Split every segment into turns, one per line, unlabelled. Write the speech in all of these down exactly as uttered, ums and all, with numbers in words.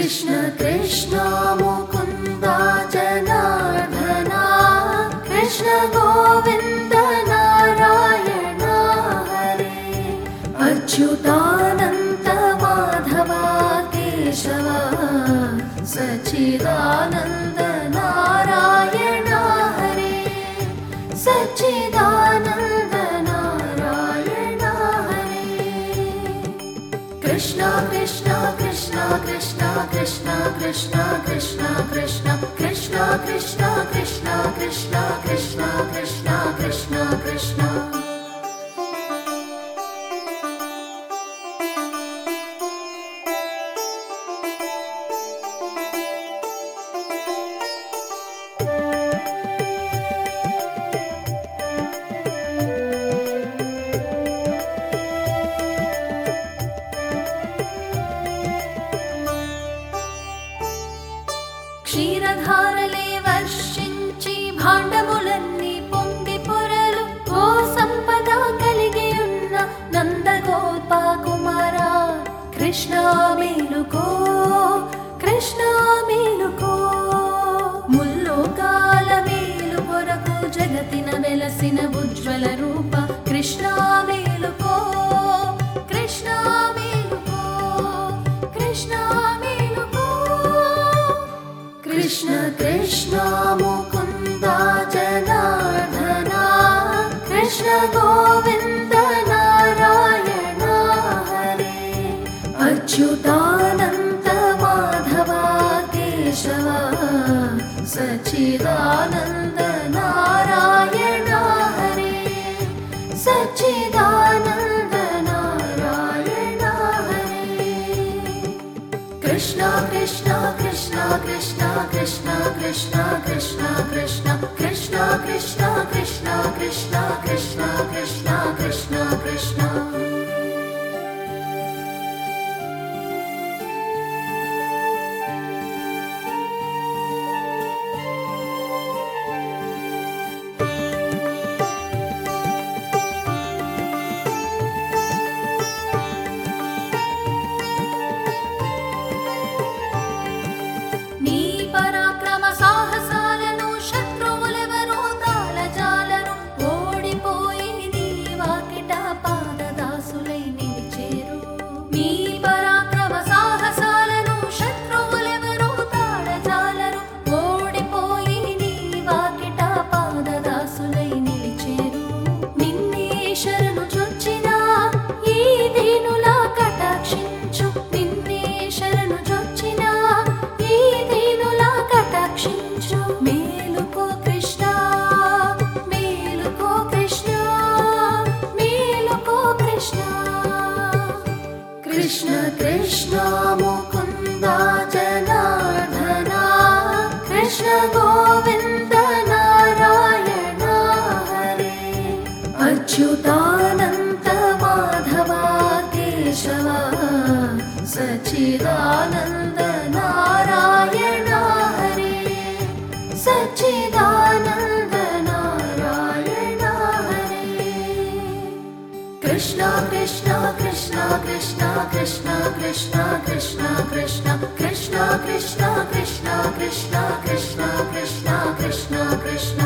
कृष्ण कृष्ण मुकुन्द जनार्दना कृष्ण गोविन्द नारायण हरे अच्युतानन्द माधव केशव सच्चिदानन्द नारायण हरे सच्चिदानन्द नारायण हरे कृष्ण कृष्ण कृष्ण कृष्ण कृष्ण कृष्ण कृष्ण कृष्ण कृष्ण कृष्ण कृष्ण कृष्ण कृष्ण कृष्ण कृष्ण कृष्ण క్షీరధారలే వర్షించి భాండములన్నీ పొంగి పొరలు ఓ సంపద కలిగి ఉన్న నందగోప కుమార కృష్ణ మేలుకో కృష్ణ మేలుకో ముల్లోకాల మేలు కొరకు జగతిన వెలసిన ఉజ్వల రూప కృష్ణ మేలుకో కృష్ణ మేలుకో కృష్ణ कृष्ण कृष्ण मुकुन्द जनार्दना कृष्ण गोविन्द नारायण हरे अच्युतानन्द माधव केशव सच्चिदानन्द नारायण हरे सच्चिदानन्द नारायण हरे कृष्ण कृष्ण कृष्ण कृष्ण कृष्ण कृष्ण कृष्ण कृष्ण कृष्ण कृष्ण कृष्ण कृष्ण कृष्ण कृष्ण कृष्ण कृष्ण कृष्ण कृष्ण मुकुन्द जनार्दना कृष्ण गोविन्द नारायण हरे अच्युतानन्द माधव केशव सच्चिदानन्द नारायण हरे सच्चिदानन्द नारायण हरे कृष्ण कृष्ण कृष्ण कृष्ण कृष्ण कृष्ण कृष्ण कृष्ण कृष्ण कृष्ण कृष्ण कृष्ण कृष्ण कृष्ण कृष्ण कृष्ण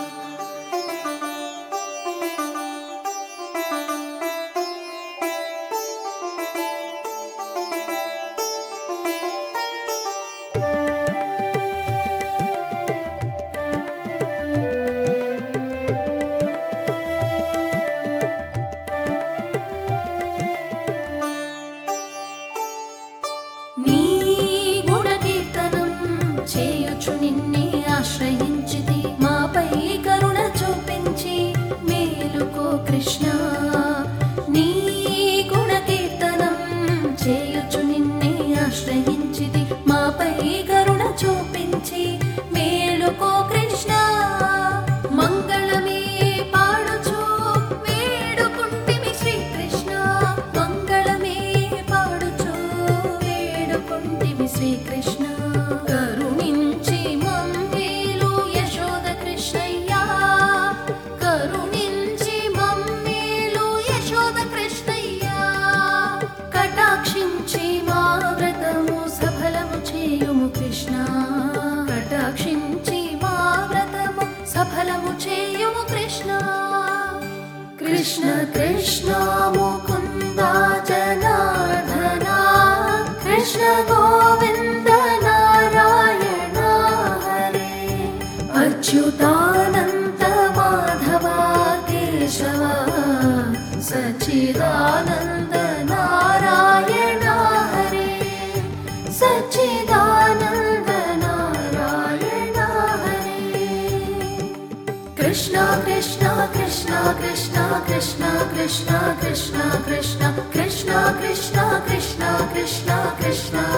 నిన్నే ఆశ్రయించితి మాపై కరుణ చూపించి మేలుకో కృష్ణ నీ గుణ కీర్తనం చేయుచు నిన్నే ఆశ్రయించితి మాపై కరుణ చూపించి మేలుకో కృష్ణ మంగళమే పాడుచు వేడుకుంటిమి శ్రీకృష్ణ మంగళమే పాడుచు వేడుకుంటిమి శ్రీకృష్ణ కరుణించి మమ్మేలు చేయుము కృష్ణ. కృష్ణ కృష్ణ ముకుంద జనార్దన కృష్ణ గోవింద నారాయణ హరే. అచ్యుతానంద మాధవ కేశవ సచ్చిదానంద నారాయణ హరే. సచ్చిదానంద నారాయణ హరే. కృష్ణ కృష్ణ కృష్ణ కృష్ణ కృష్ణ కృష్ణ కృష్ణ కృష్ణ కృష్ణ కృష్ణ కృష్ణ కృష్ణ కృష్ణ